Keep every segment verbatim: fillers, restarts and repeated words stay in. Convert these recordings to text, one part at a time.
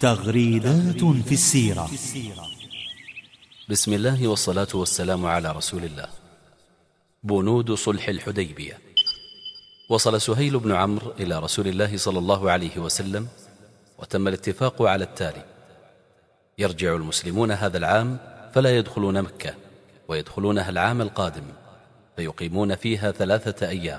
تغريدات في السيرة. بسم الله والصلاة والسلام على رسول الله. بنود صلح الحديبية. وصل سهيل بن عمرو إلى رسول الله صلى الله عليه وسلم، وتم الاتفاق على التالي: يرجع المسلمون هذا العام فلا يدخلون مكة، ويدخلونها العام القادم فيقيمون فيها ثلاثة أيام.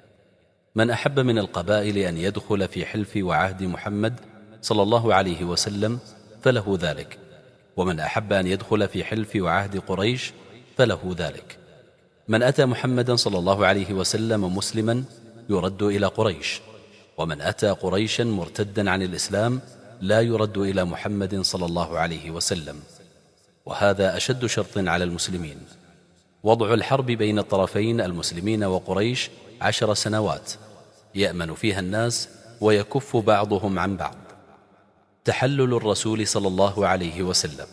من أحب من القبائل أن يدخل في حلف وعهد محمد صلى الله عليه وسلم فله ذلك، ومن أحب أن يدخل في حلف وعهد قريش فله ذلك. من أتى محمدا صلى الله عليه وسلم مسلما يرد إلى قريش، ومن أتى قريشا مرتدا عن الإسلام لا يرد إلى محمد صلى الله عليه وسلم. وهذا أشد شرط على المسلمين. وضع الحرب بين الطرفين المسلمين وقريش عشر سنوات يأمن فيها الناس ويكف بعضهم عن بعض. تحلل الرسول صلى الله عليه وسلم.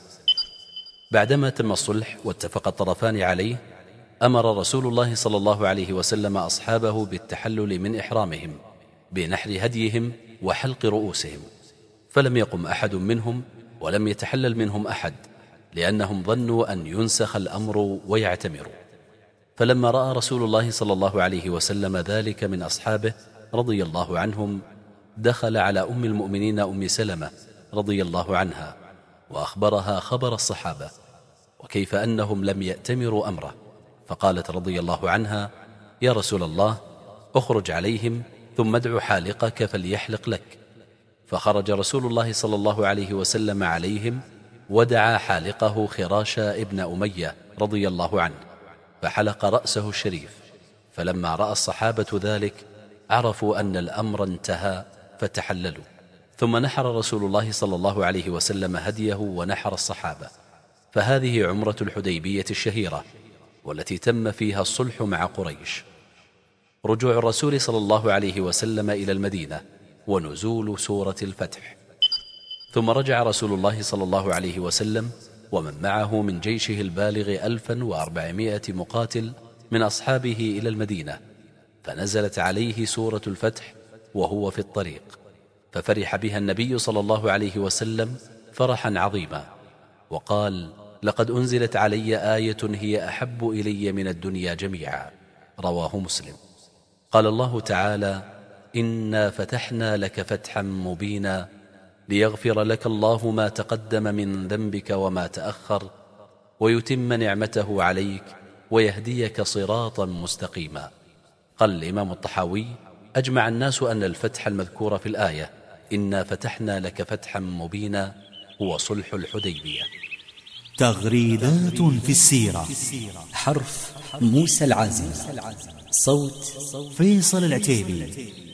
بعدما تم الصلح واتفق الطرفان عليه، أمر رسول الله صلى الله عليه وسلم أصحابه بالتحلل من إحرامهم بنحر هديهم وحلق رؤوسهم، فلم يقم أحد منهم ولم يتحلل منهم أحد، لأنهم ظنوا أن ينسخ الأمر ويعتمروا. فلما رأى رسول الله صلى الله عليه وسلم ذلك من أصحابه رضي الله عنهم، دخل على أم المؤمنين أم سلمة رضي الله عنها وأخبرها خبر الصحابة وكيف أنهم لم يأتمروا أمره، فقالت رضي الله عنها: يا رسول الله، اخرج عليهم ثم ادع حالقك فليحلق لك. فخرج رسول الله صلى الله عليه وسلم عليهم ودعا حالقه خراش ابن أمية رضي الله عنه، فحلق رأسه الشريف. فلما رأى الصحابة ذلك عرفوا أن الأمر انتهى فتحللوا. ثم نحر رسول الله صلى الله عليه وسلم هديه ونحر الصحابة. فهذه عمرة الحديبية الشهيرة، والتي تم فيها الصلح مع قريش. رجوع الرسول صلى الله عليه وسلم إلى المدينة ونزول سورة الفتح. ثم رجع رسول الله صلى الله عليه وسلم ومن معه من جيشه البالغ ألفا وأربعمائة مقاتل من أصحابه إلى المدينة، فنزلت عليه سورة الفتح وهو في الطريق، ففرح بها النبي صلى الله عليه وسلم فرحا عظيما، وقال: لقد أنزلت علي آية هي أحب إلي من الدنيا جميعا. رواه مسلم. قال الله تعالى: إنا فتحنا لك فتحا مبينا ليغفر لك الله ما تقدم من ذنبك وما تأخر ويتم نعمته عليك ويهديك صراطا مستقيما. قال الإمام الطحاوي: أجمع الناس أن الفتح المذكور في الآية إنا فتحنا لك فتحا مبينا هو صلح الحديبية. تغريدات في السيرة. حرف موسى العازمي، صوت فيصل العتيبي.